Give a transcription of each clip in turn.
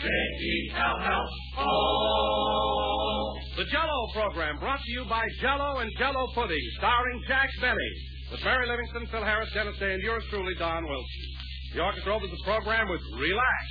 J-E-L-L-O. The Jell-O program brought to you by Jell-O and Jell-O Pudding, starring Jack Benny. With Mary Livingston, Phil Harris, Dennis Day, and yours truly, Don Wilson. The orchestra opens the program with Relax.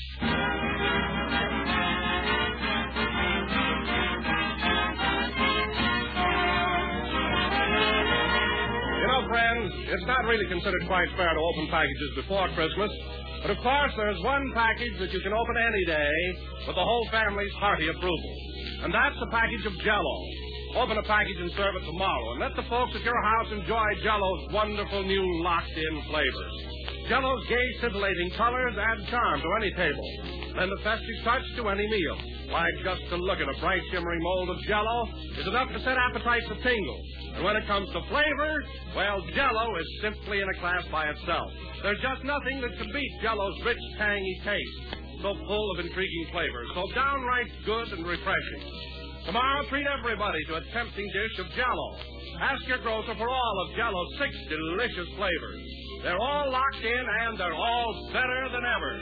You know, friends, it's not really considered quite fair to open packages before Christmas. But, of course, there's one package that you can open any day with the whole family's hearty approval. And that's a package of Jell-O. Open a package and serve it tomorrow. And let the folks at your house enjoy Jell-O's wonderful new locked-in flavors. Jell-O's gay, scintillating colors add charm to any table. Lend a festive touch to any meal. Why, just to look at a bright, shimmering mold of Jell-O is enough to set appetites a-tingle. And when it comes to flavor, well, Jell-O is simply in a class by itself. There's just nothing that can beat Jell-O's rich, tangy taste. So full of intriguing flavors, so downright good and refreshing. Tomorrow, treat everybody to a tempting dish of Jell-O. Ask your grocer for all of Jell-O's 6 delicious flavors. They're all locked in, and they're all better than ever.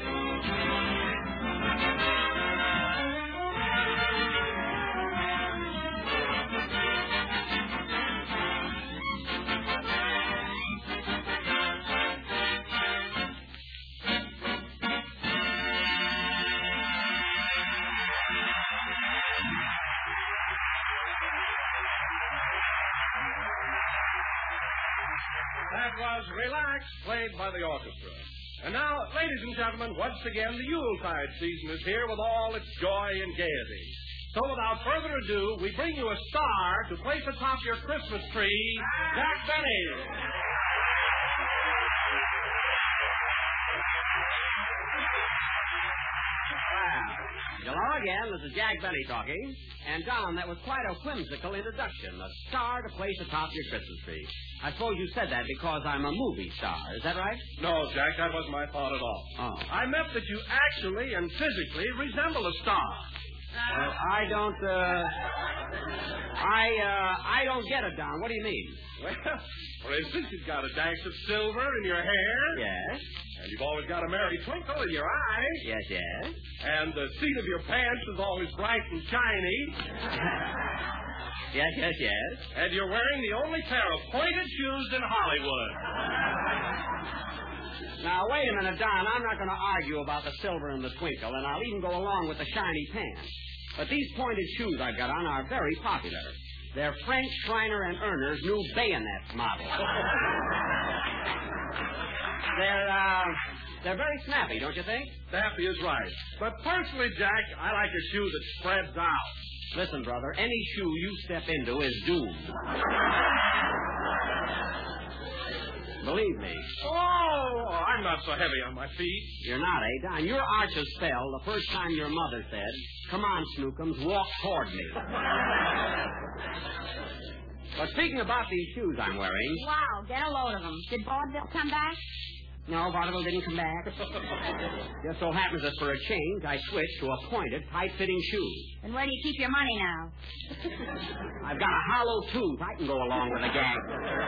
That was Relax, played by the orchestra. And now, ladies and gentlemen, once again, the Yuletide season is here with all its joy and gaiety. So without further ado, we bring you a star to place atop your Christmas tree, Jack Benny. Hello again, this is Jack Benny talking. And Don, that was quite a whimsical introduction. A star to place atop your Christmas tree. I suppose you said that because I'm a movie star. Is that right? No, Jack, that wasn't my thought at all. Oh. I meant that you actually and physically resemble a star. Well, I don't get it, Don. What do you mean? Well, for instance, you've got a dash of silver in your hair. Yes. And you've always got a merry twinkle in your eye. Yes, yes. And the seat of your pants is always bright and shiny. Yes, yes, yes. And you're wearing the only pair of pointed shoes in Hollywood. Now, wait a minute, Don. I'm not going to argue about the silver and the twinkle, and I'll even go along with the shiny pants. But these pointed shoes I've got on are very popular. They're French, Schreiner, and Erner's new bayonet model. They're very snappy, don't you think? Snappy is right. But personally, Jack, I like a shoe that spreads out. Listen, brother, any shoe you step into is doomed. Believe me. Oh, I'm not so heavy on my feet. You're not, eh, Don? Your arches fell the first time your mother said, "Come on, Snookums, walk toward me." But speaking about these shoes I'm wearing... Wow, get a load of them. Did Vaudeville come back? No, Vaudeville didn't come back. Just so happens that for a change, I switched to a pointed, tight-fitting shoe. Then where do you keep your money now? I've got a hollow tooth. I can go along with a gag.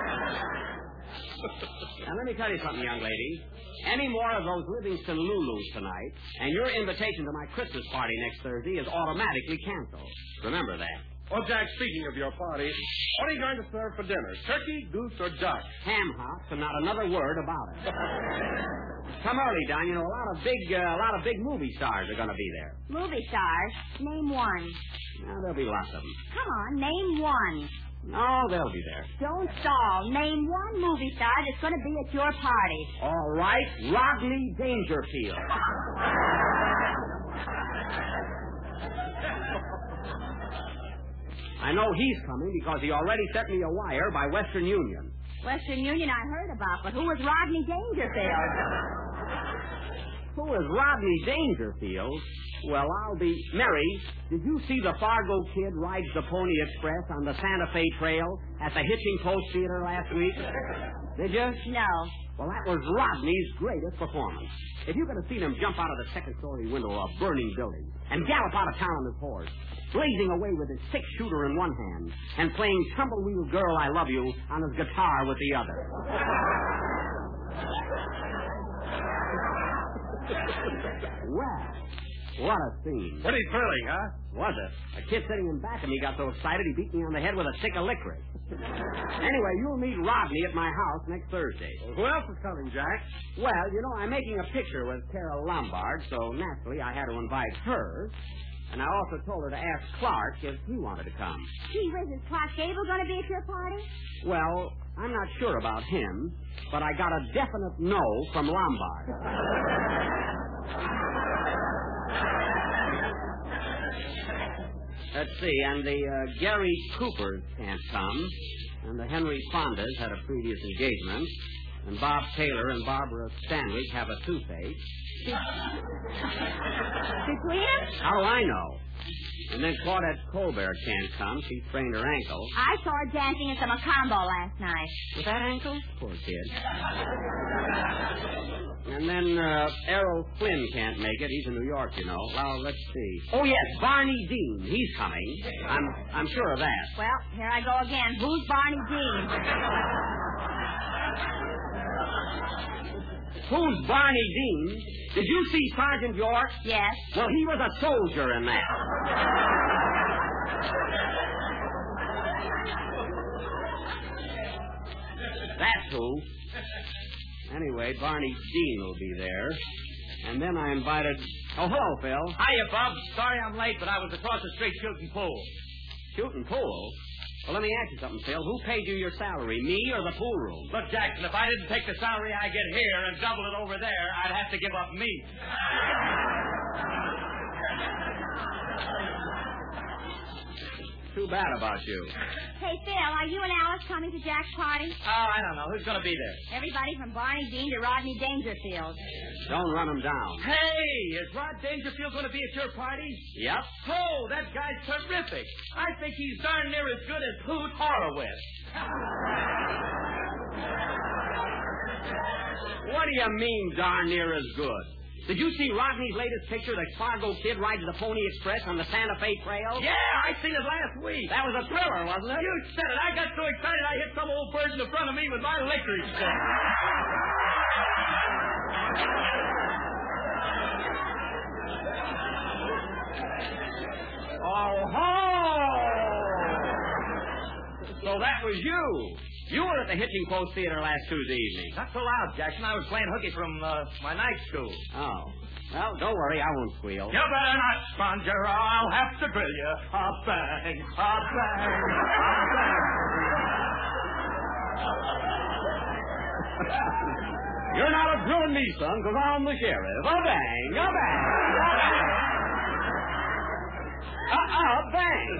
Now, let me tell you something, young lady. Any more of those Livingston Lulus tonight, and your invitation to my Christmas party next Thursday is automatically canceled. Remember that. Oh, Jack, speaking of your party, what are you going to serve for dinner? Turkey, goose, or duck? Ham hocks, and not another word about it. Come early, Don. You know, a lot of big movie stars are going to be there. Movie stars? Name one. Now, there'll be lots of them. Come on, name one. No, they'll be there. Don't stall. Name one movie star that's going to be at your party. All right, Rodney Dangerfield. I know he's coming because he already sent me a wire by Western Union. Western Union I heard about, but who was Rodney Dangerfield? Who is Rodney Dangerfield? Well, I'll be... Mary, did you see the Fargo Kid rides the Pony Express on the Santa Fe Trail at the Hitching Post Theater last week? Did you? No. Well, that was Rodney's greatest performance. If you could have seen him jump out of the second-story window of a burning building and gallop out of town on his horse, blazing away with his six-shooter in one hand and playing Tumbleweed Girl, I Love You on his guitar with the other. Well, What a scene. Pretty thrilling, huh? Was it? A kid sitting in back of me got so excited he beat me on the head with a stick of licorice. Anyway, you'll meet Rodney at my house next Thursday. Well, who else is coming, Jack? Well, I'm making a picture with Carol Lombard, so naturally I had to invite her. And I also told her to ask Clark if he wanted to come. Gee whiz, is Clark Gable going to be at your party? Well, I'm not sure about him, but I got a definite no from Lombard. Let's see, and the Gary Coopers can't come, and the Henry Fondas had a previous engagement, and Bob Taylor and Barbara Stanwyck have a toothache. Between them? How do I know? And then Claudette Colbert can't come. She sprained her ankle. I saw her dancing at the Macombo last night. With that ankle? Poor kid. And then Errol Flynn can't make it. He's in New York, Well, let's see. Oh, yes, Barney Dean. He's coming. I'm sure of that. Well, here I go again. Who's Barney Dean? Who's Barney Dean? Did you see Sergeant York? Yes. Well, he was a soldier in that. That's who. Anyway, Barney Dean will be there. And then I invited... Oh, hello, Phil. Hiya, Bob. Sorry I'm late, but I was across the street shooting pool. Shooting pool? Well, let me ask you something, Phil. Who paid you your salary, me or the pool room? Look, Jackson, if I didn't take the salary I get here and double it over there, I'd have to give up meat. Too bad about you. Hey, Phil, are you and Alice coming to Jack's party? Oh, I don't know. Who's going to be there? Everybody from Barney Dean to Rodney Dangerfield. Don't run him down. Hey, is Rod Dangerfield going to be at your party? Yep. Oh, that guy's terrific. I think he's darn near as good as Hoot Horowitz. What do you mean, darn near as good? Did you see Rodney's latest picture, the Fargo kid rides the Pony Express on the Santa Fe Trail? Yeah, I seen it last week. That was a thriller, wasn't it? You said it. I got so excited I hit some old bird in the front of me with my licorice stick. Oh, ho! So that was you. You were at the Hitching Post Theater last Tuesday evening. Not so loud, Jackson. I was playing hooky from my night school. Oh. Well, don't worry. I won't squeal. You better not, Sponger, or I'll have to grill you. A bang, a bang, a bang. You're not a drilling me, son, because I'm the sheriff. A bang, a bang, a bang. Bang.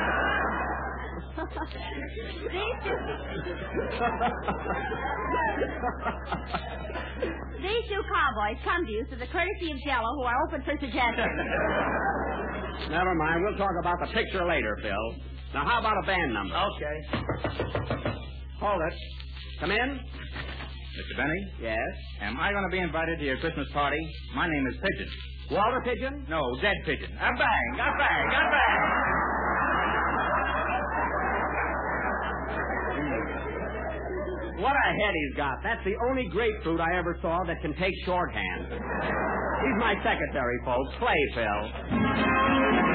These two cowboys come to you through the courtesy of Jello, who are open for suggestions. Never mind. We'll talk about the picture later, Phil. Now, how about a band number? Okay. Hold it. Come in. Mr. Benny, Yes. am I going to be invited to your Christmas party? My name is Pigeon. Walter Pigeon? No, Dead Pigeon. A bang, a bang, a bang. What a head he's got. That's the only grapefruit I ever saw that can take shorthand. He's my secretary, folks. Play, Phil.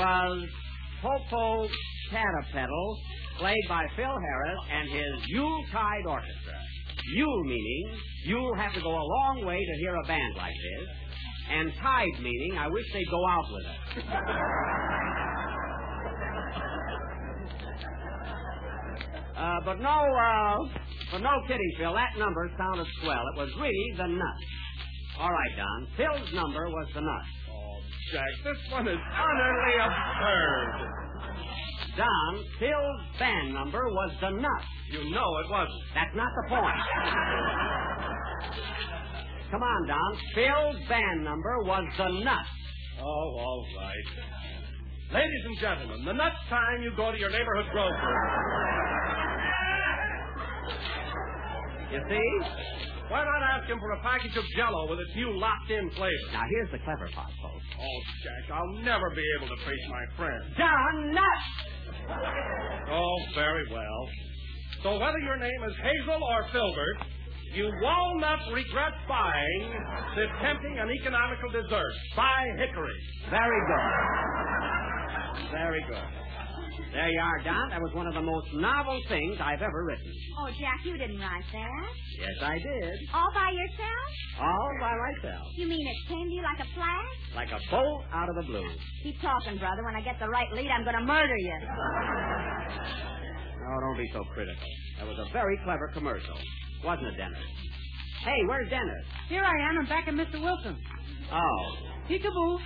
was Popo Catapedal, played by Phil Harris and his Yuletide Orchestra. Yule meaning you'll have to go a long way to hear a band like this, and tide meaning I wish they'd go out with it. But no kidding, Phil. That number sounded swell. It was really the Nuts. All right, Don. Phil's number was the Nuts. Oh, Jack, this one is utterly absurd. Don, Phil's band number was the Nuts. You know it wasn't. That's not the point. Come on, Don. Phil's band number was the Nuts. Oh, all right. Ladies and gentlemen, the next time you go to your neighborhood grocer... You see? Why not ask him for a package of Jell-O with its new locked-in flavor? Now, here's the clever part, folks. Oh, Jack, I'll never be able to face my friend. Don Nuts! Oh, very well. So whether your name is Hazel or Filbert, you will not regret buying this tempting and economical dessert. Buy Hickory. Very good. Very good. There you are, Don. That was one of the most novel things I've ever written. Oh, Jack, you didn't write that. Yes, I did. All by yourself? All by myself. You mean it came to you like a flash? Like a bolt out of the blue. Keep talking, brother. When I get the right lead, I'm going to murder you. Oh, don't be so critical. That was a very clever commercial. Wasn't it, Dennis? Hey, where's Dennis? Here I am. I'm back at Mr. Wilson. Oh. Peekaboo.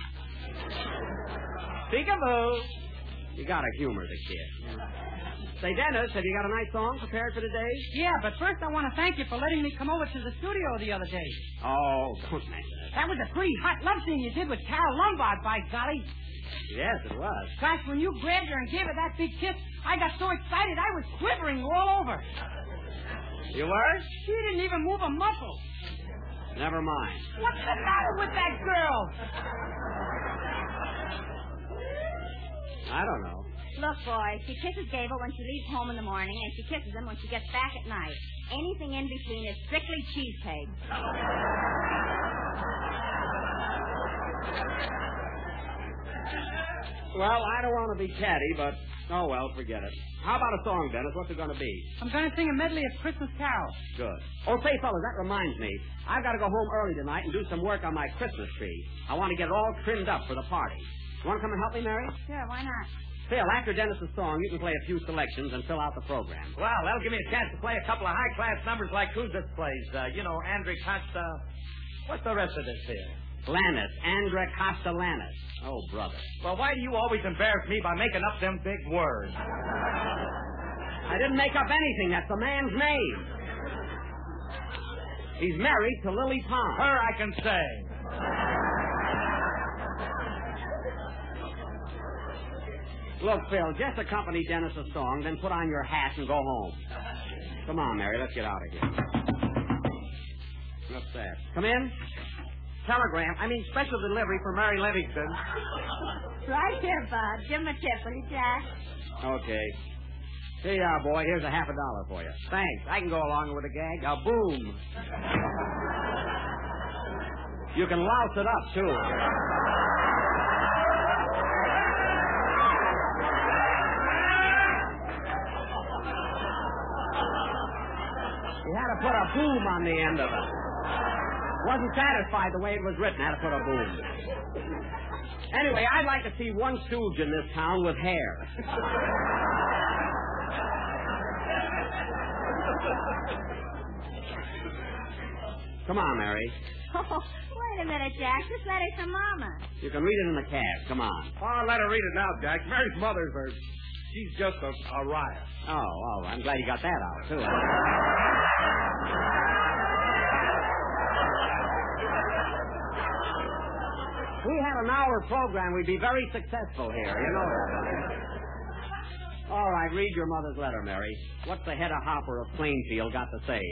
Peekaboo. You gotta humor the kid. Say, Dennis, have you got a nice song prepared for today? Yeah, but first I want to thank you for letting me come over to the studio the other day. Oh, don't mention it. That was a pretty hot love scene you did with Carol Lombard, by golly. Yes, it was. Gosh, when you grabbed her and gave her that big kiss, I got so excited I was quivering all over. You were? She didn't even move a muscle. Never mind. What's the matter with that girl? I don't know. Look, boy, she kisses Gable when she leaves home in the morning, and she kisses him when she gets back at night. Anything in between is strictly cheesecake. Well, I don't want to be catty, but, oh, well, forget it. How about a song, Dennis? What's it going to be? I'm going to sing a medley of Christmas carols. Good. Oh, say, fellas, that reminds me. I've got to go home early tonight and do some work on my Christmas tree. I want to get it all trimmed up for the party. You want to come and help me, Mary? Sure, why not? Phil, after Dennis's song, you can play a few selections and fill out the program. Well, that'll give me a chance to play a couple of high-class numbers like who's this plays? Andre Costa. What's the rest of this here? Lannis. Andre Costa Lannis. Oh, brother. Well, why do you always embarrass me by making up them big words? I didn't make up anything. That's the man's name. He's married to Lily Pond. Her I can say. Look, Phil, just accompany Dennis's song, then put on your hat and go home. Come on, Mary, let's get out of here. What's that? Come in. Telegram. Special delivery for Mary Livingston. Right here, Bud. Give him a tip, will you, Jack? Okay. Here you are, boy. Here's $50 for you. Thanks. I can go along with a gag. A boom. You can louse it up, too. You had to put a boom on the end of it. Wasn't satisfied the way it was written. Had to put a boom. Anyway, I'd like to see one stooge in this town with hair. Come on, Mary. Oh, wait a minute, Jack. This letter's from Mama. You can read it in the cab. Come on. Oh, let her read it now, Jack. Mary's mother's her. She's just a riot. Oh, all right. I'm glad you got that out, too. If we had an hour program, we'd be very successful here, you know. All right, read your mother's letter, Mary. What's the head of Hopper of Plainfield got to say?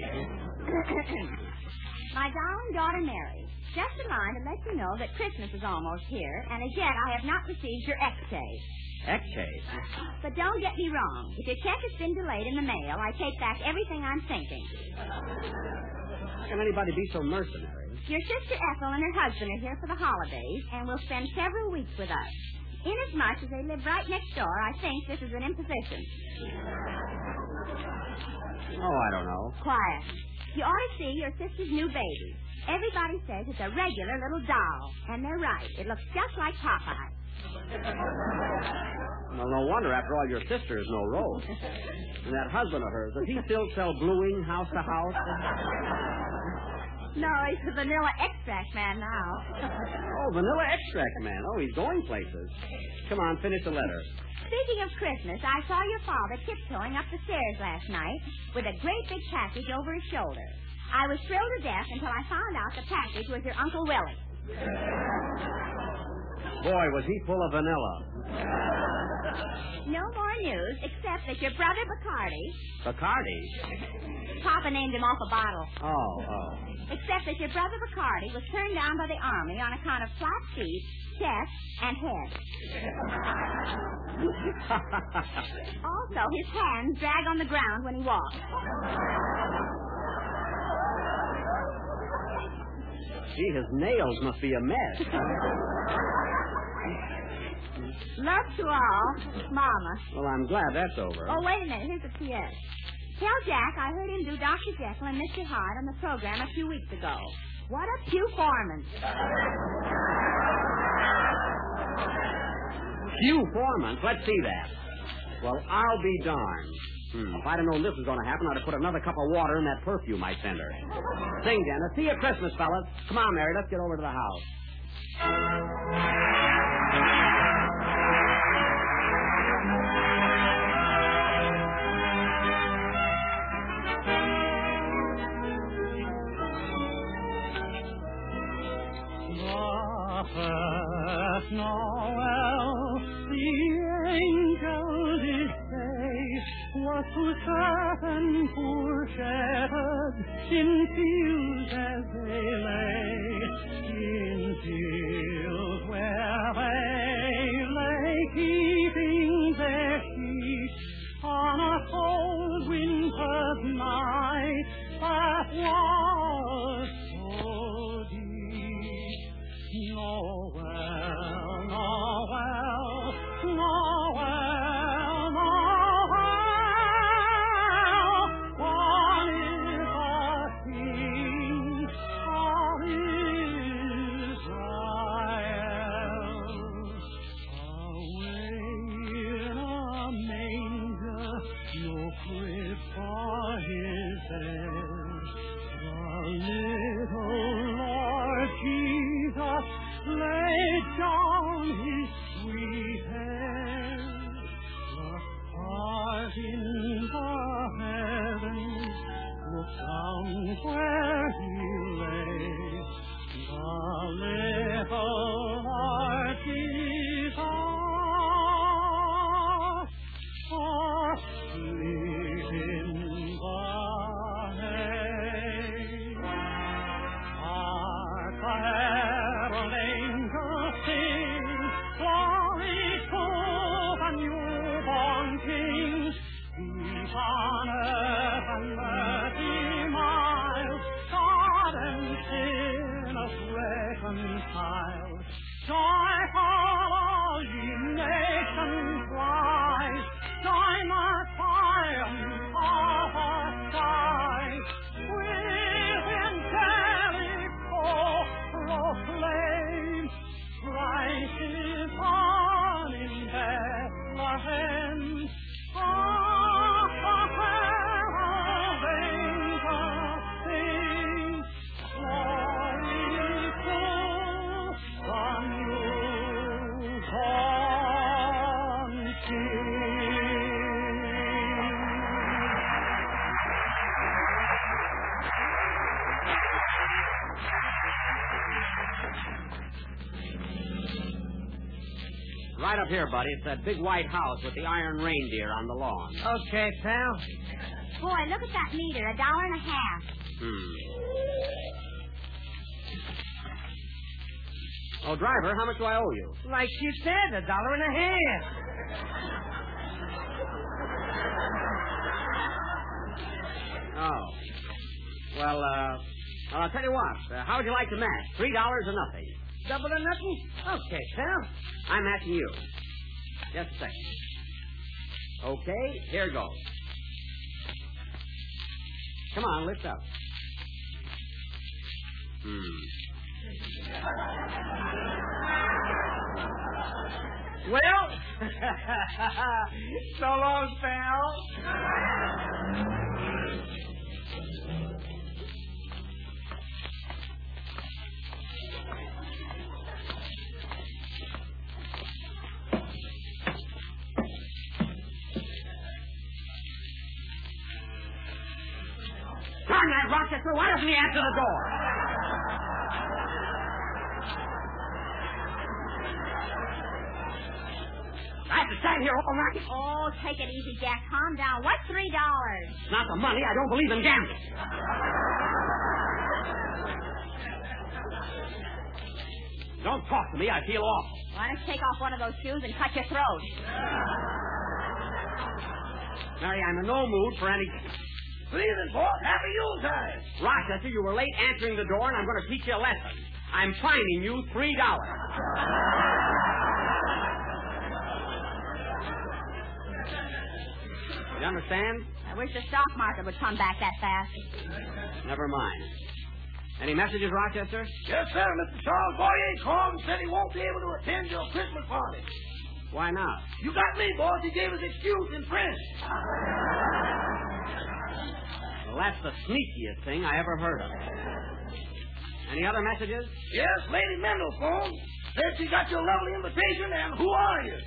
My darling daughter Mary, just a line to let you know that Christmas is almost here, and as yet I have not received your X-Chay. X-Chay? But don't get me wrong. If your check has been delayed in the mail, I take back everything I'm thinking. How can anybody be so mercenary? Your sister Ethel and her husband are here for the holidays, and will spend several weeks with us. Inasmuch as they live right next door, I think this is an imposition. Oh, I don't know. Quiet. You ought to see your sister's new baby. Everybody says it's a regular little doll, and they're right. It looks just like Popeye. Well, no wonder, after all, your sister is no Rose. And that husband of hers, does he still sell bluing house to house? No, he's the vanilla extract man now. Oh, vanilla extract man. Oh, he's going places. Come on, finish the letter. Speaking of Christmas, I saw your father tiptoeing up the stairs last night with a great big package over his shoulder. I was thrilled to death until I found out the package was your Uncle Willie. Boy, was he full of vanilla. No more news, except that your brother Bacardi... Bacardi? Papa named him off a bottle. Oh. Except that your brother Bacardi was turned down by the Army on account of flat feet, chest, and head. Also, his hands drag on the ground when he walks. Gee, his nails must be a mess. Love to all, Mama. Well, I'm glad that's over. Oh, wait a minute. Here's a P.S. Tell Jack I heard him do Dr. Jekyll and Mr. Hyde on the program a few weeks ago. What a performance. Performance? Let's see that. Well, I'll be darned. If I'd have known this was going to happen, I'd have put another cup of water in that perfume I sent her. Sing, Dennis. See you at Christmas, fellas. Come on, Mary. Let's get over to the house. First Noel, the angel did say, was to certain poor shepherds in fields as they lay, in fields where they lay keeping their sheep on a cold winter's night that was so deep. Noel, Noel, Noel, Noel, what is the King of Israel? Away in a manger, no crib for his bed, the little Lord Jesus laid down his sweet head. The stars in the heavens looked down where he lay. The little Lord Jesus asleep in the hay. Hark, the herald angels sing, glory to the newborn King. Peace on earth and mercy mild, God and sinners reconciled. Joyful all ye nations rise, join the triumph of our skies. With angelic hope proclaim, Christ is born in Bethlehem. The herald angels sing, glory to the newborn King. Right up here, buddy. It's that big white house with the iron reindeer on the lawn. Okay, pal. Boy, look at that meter, $1.50. Oh, driver, how much do I owe you? Like you said, $1.50. Oh. Well, I'll tell you what. How would you like to match? $3 or nothing? Double or nothing? Okay, pal. I'm asking you. Just a second. Okay, here goes. Come on, lift up. Well, so long, pal. Darn that Rochester, why doesn't he answer the door? I have to stand here all night. Oh, take it easy, Jack. Calm down. What's $3? It's not the money. I don't believe in gambling. Don't talk to me. I feel awful. Why don't you take off one of those shoes and cut your throat? Mary, I'm in no mood for any... Please, boss. Happy Yuletide. Rochester, you were late answering the door, and I'm going to teach you a lesson. I'm fining you $3. You understand? I wish the stock market would come back that fast. Never mind. Any messages, Rochester? Yes, sir. Mr. Charles Boyer called and said he won't be able to attend your Christmas party. Why not? You got me, boss. He gave his excuse in print. Well, that's the sneakiest thing I ever heard of. Any other messages? Yes, Lady Mendel phoned. Said she got your lovely invitation, and who are you?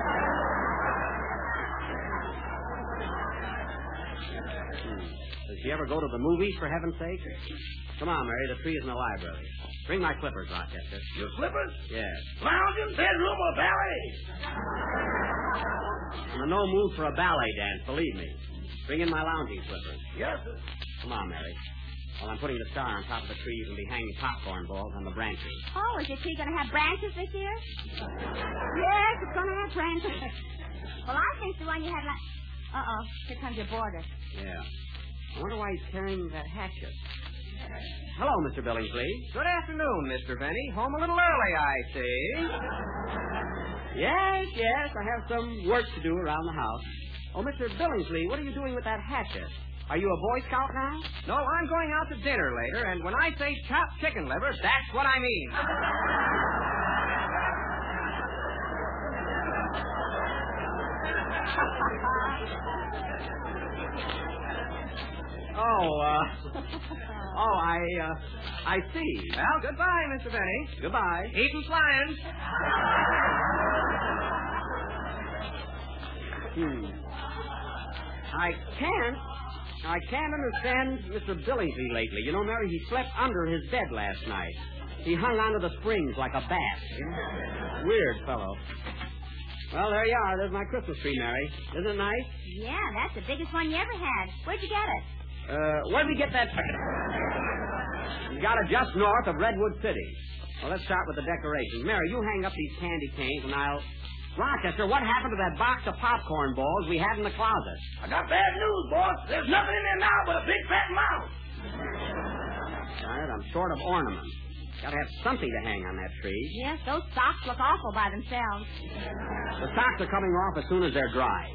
Does she ever go to the movies, for heaven's sake? Come on, Mary. The tree is in the library. Bring my slippers, Rochester. Your slippers? Yes. Lounging, bedroom, or ballet? I'm in no mood for a ballet dance, believe me. Bring in my lounging slippers. Yes, sir. Come on, Mary. While I'm putting the star on top of the tree, you can be hanging popcorn balls on the branches. Oh, is your tree going to have branches this year? Yes, it's going to have branches. Well, I think the one you had last... Uh-oh, here comes your boarder. Yeah. I wonder why he's carrying that hatchet. Hello, Mr. Billingsley. Good afternoon, Mr. Benny. Home a little early, I see. Yes, I have some work to do around the house. Oh, Mr. Billingsley, what are you doing with that hatchet? Are you a Boy Scout now? No, I'm going out to dinner later, and when I say chopped chicken liver, that's what I mean. I see. Well, goodbye, Mr. Benny. Goodbye. Eating flying. I can't understand Mr. Billingsley lately. You know, Mary, he slept under his bed last night. He hung onto the springs like a bat. Weird fellow. Well, there you are. There's my Christmas tree, Mary. Isn't it nice? Yeah, that's the biggest one you ever had. Where'd you get it? Where'd we get that? We got it just north of Redwood City. Well, let's start with the decorations. Mary, you hang up these candy canes, and I'll... Rochester, what happened to that box of popcorn balls we had in the closet? I got bad news, boss. There's nothing in there now but a big fat mouse. Darn it, I'm short of ornaments. Gotta have something to hang on that tree. Yes, those socks look awful by themselves. The socks are coming off as soon as they're dry.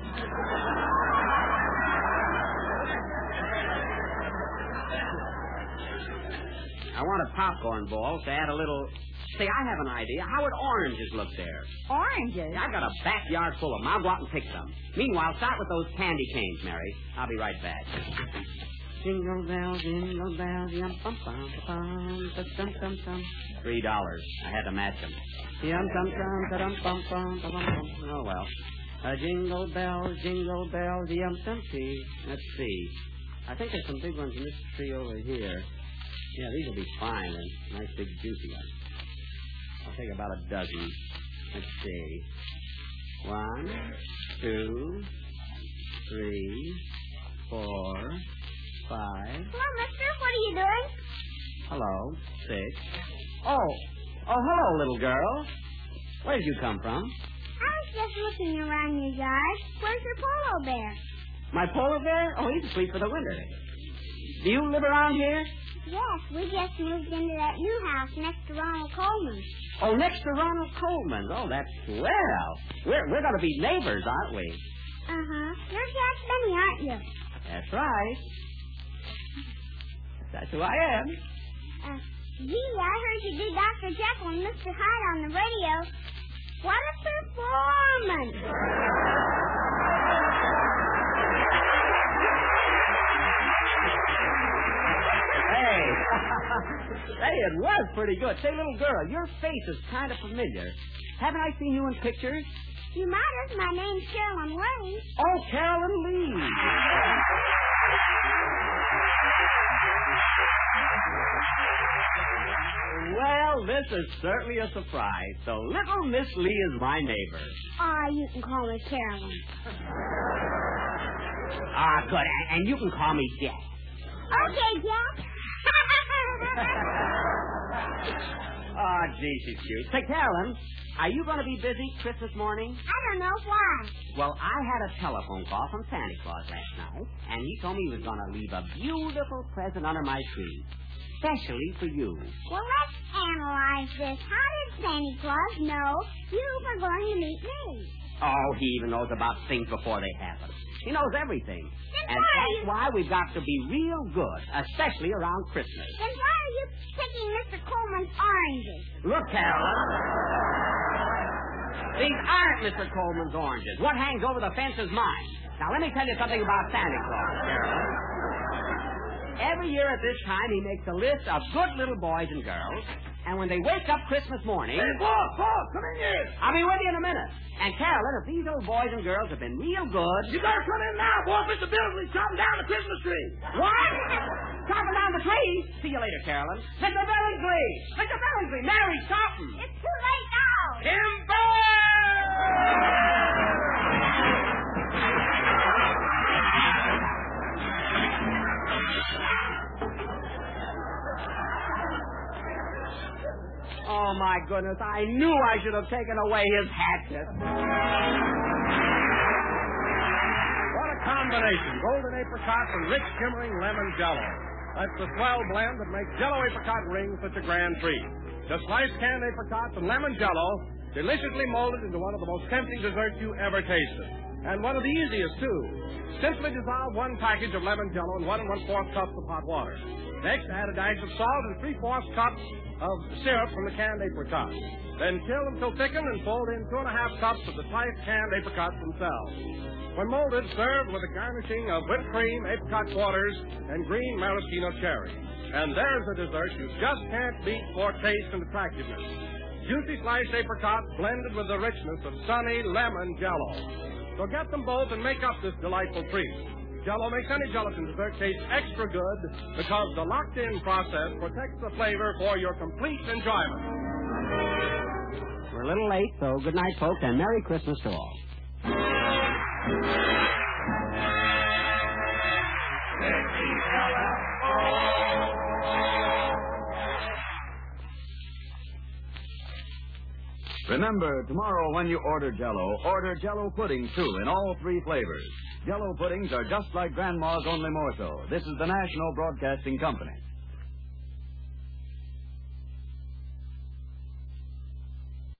I wanted popcorn balls to add a little... Say, I have an idea. How would oranges look there? Oranges? I've got a backyard full of them. I'll go out and pick some. Meanwhile, start with those candy canes, Mary. I'll be right back. Jingle bells, yum bum bum bum, dum dum dum. $3. I had to match them. Yum dum dum dum bum bum bum bum. Oh well. Jingle bells, yum dum tee. Let's see. I think there's some big ones in this tree over here. Yeah, these will be fine. And nice big juicy ones. I'll take about a dozen. Let's see. 1, 2, 3, 4, 5. Hello, mister. What are you doing? Hello. 6. Oh, hello, little girl. Where did you come from? I was just looking around your yard. Where's your polo bear? My polar bear? Oh, he's asleep for the winter. Do you live around here? Yes, we just moved into that new house next to Ronald Coleman. Oh, next to Ronald Coleman. Oh, that's swell. We're going to be neighbors, aren't we? Uh-huh. You're Jack Benny, aren't you? That's right. That's who I am. Gee, I heard you do Dr. Jekyll and Mr. Hyde on the radio. What a performance! Hey, it was pretty good. Say, little girl, your face is kind of familiar. Haven't I seen you in pictures? You might have. My name's Carolyn Lee. Oh, Carolyn Lee. Well, this is certainly a surprise. So little Miss Lee is my neighbor. You can call me Carolyn. Good. And you can call me Jack. Okay, Jack. Gee, she's cute. Say, Carolyn, are you going to be busy Christmas morning? I don't know why. Well, I had a telephone call from Santa Claus last night, and he told me he was going to leave a beautiful present under my tree, especially for you. Well, let's analyze this. How did Santa Claus know you were going to meet me? Oh, he even knows about things before they happen. He knows everything. Then And that's why we've got to be real good, especially around Christmas. Then why are you picking Mr. Coleman's oranges? Look, Carolyn. These aren't Mr. Coleman's oranges. What hangs over the fence is mine. Now, let me tell you something about Santa Claus, Carolyn. Every year at this time, he makes a list of good little boys and girls, and when they wake up Christmas morning... Hey, Paul, come in here. I'll be with you in a minute. And, Carolyn, if these little boys and girls have been real good... You better come in now, boy. Mr. Billsley's chopping down the Christmas tree. What? Chopping down the tree? See you later, Carolyn. Mr. Billingsley! Mr. Billingsley! Mary, stop him! It's too late now. Timber! Oh, my goodness. I knew I should have taken away his hatchet. What a combination. Golden apricot and rich shimmering lemon jello. That's the swell blend that makes Jello apricot ring such a grand treat. Just sliced canned apricots and lemon jello, deliciously molded into one of the most tempting desserts you ever tasted. And one of the easiest, too. Simply dissolve one package of lemon jello in 1 1/4 cups of hot water. Next, add a dash of salt and 3/4 cups of syrup from the canned apricots. Then chill until thickened and fold in 2 1/2 cups of the sliced canned apricots themselves. When molded, serve with a garnishing of whipped cream, apricot quarters, and green maraschino cherry. And there's a dessert you just can't beat for taste and attractiveness. Juicy sliced apricots blended with the richness of sunny lemon jello. So get them both and make up this delightful treat. Jello makes any gelatin dessert taste extra good because the locked-in process protects the flavor for your complete enjoyment. We're a little late, so good night, folks, and Merry Christmas to all. Remember, tomorrow when you order Jell-O pudding, too, in all 3 flavors. Jell-O puddings are just like Grandma's, only more so. This is the National Broadcasting Company.